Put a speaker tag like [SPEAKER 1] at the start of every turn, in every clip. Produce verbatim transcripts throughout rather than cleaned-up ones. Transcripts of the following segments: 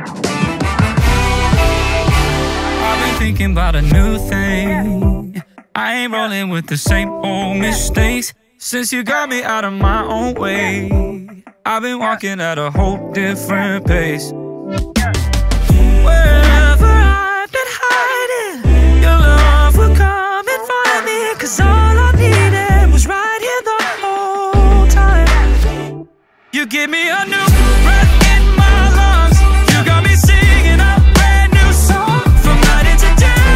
[SPEAKER 1] I've been thinking about a new thing. I ain't rolling with the same old mistakes. Since you got me out of my own way, I've been walking at a whole different pace. Wherever I've been hiding, your love will come and find me. Cause all I needed was right here the whole time. You give me a new breath in my lungs. You got me singing a brand new song. From night into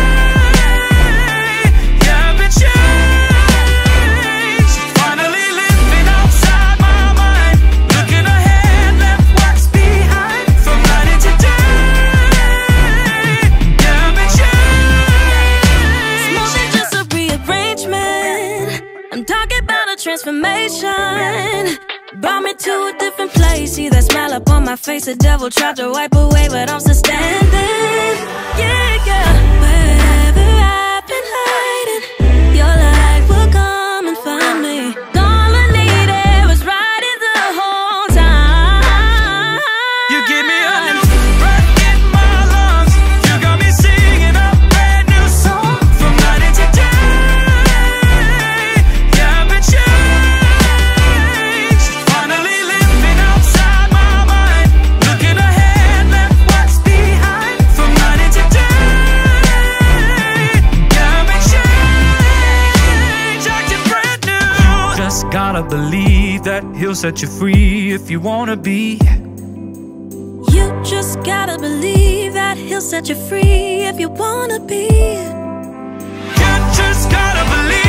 [SPEAKER 1] day, yeah, I've been changed. Finally living outside my mind, looking ahead, left what's behind. From night into day, yeah, I've been changed.
[SPEAKER 2] It's more than just a rearrangement. I'm talking about a transformation. Brought me to a different place. See that smile up on my face. The devil tried to wipe away, but I'm still standing. Yeah, yeah. Wherever I've been hiding, your light will come and find me. All I needed was right in the whole time.
[SPEAKER 1] You give me a new breath in my lungs. You got me singing a brand new song. From night into day, yeah, I've been changed. Finally living outside my mind, looking ahead, left what's behind. From night into day, yeah, I've been changed. Acting brand new. Just gotta believe that he'll set you free if you wanna be.
[SPEAKER 2] You just gotta believe that he'll set you free if you wanna be.
[SPEAKER 1] You just gotta believe